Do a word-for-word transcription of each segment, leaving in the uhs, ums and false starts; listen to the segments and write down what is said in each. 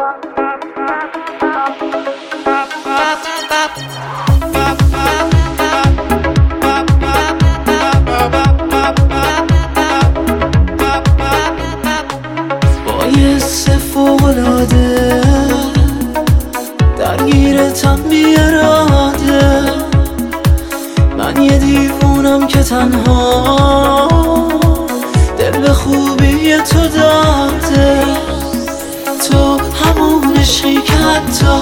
فوق‌العاده درگیرتم بی اراده، من یه دیوونم که تنها دل به خوبی تو داده. تو همون عشقی که حتی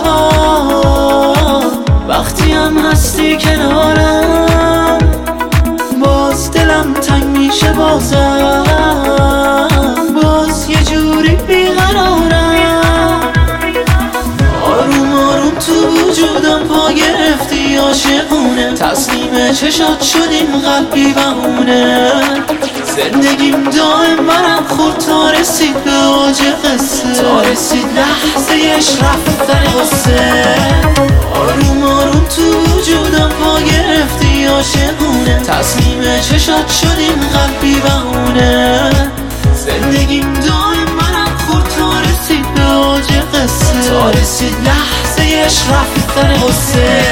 وقتی هم هستی کنارم باز دلم تنگ میشه، بازم باز یه جوری بیقرارم. آروم آروم تو وجودم پا گرفتی عاشقونه، تسلیم چشات شدیم قلبی بهونه. زندگیم دائم برم خورد تا رسید به اوج قصه، تا رسید لحظه‌اش رفتن قصه. آروم آروم تو وجودم پا گرفتی عاشقونه، تسلیم چشات شدیم قلبی بهونه. زندگیم دائم برم خورد تا رسید به اوج قصه، تا رسید لحظه‌اش رفتن قصه.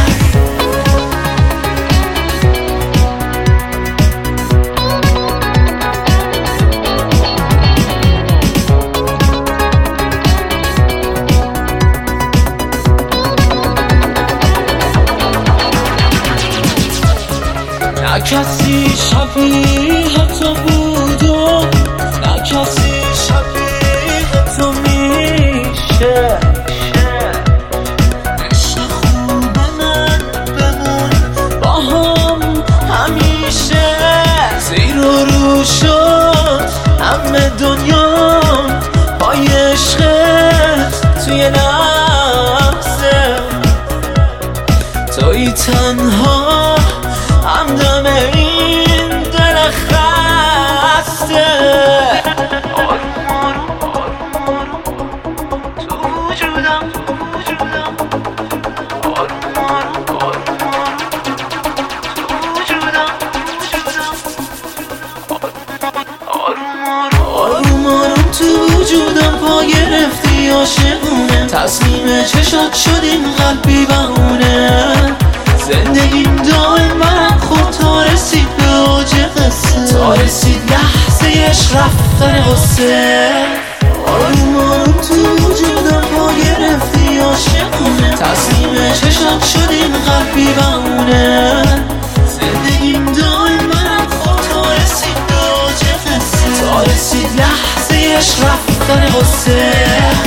نه کسی شبیه تو بود و نه کسی شبیه تو میشه. عشق خوب من بمون با هم همیشه، زیر و رو شد همه دنیا پای عشقت توی لحظه. توی تنها همدم این دل خسته. آروم آروم آروم آروم تو وجودم تو وجودم، آروم آروم آروم آروم تو وجودم وجودم، آروم آروم تو وجودم پا گرفتی عاشقونه، تسلیم چشات شدیم قلبی بهونه. زندگیم دائم برم خورد تا رسید به اوج قصه، تا رسید لحظه‌اش رفتن قصه. آروم آروم تو وجودم پا گرفتی عاشقونه، تسلیم چشات شدیم قلبی بهونه. زندگیم دائم برم خورد تا رسید به اوج قصه، تا رسید لحظه‌اش رفتن قصه.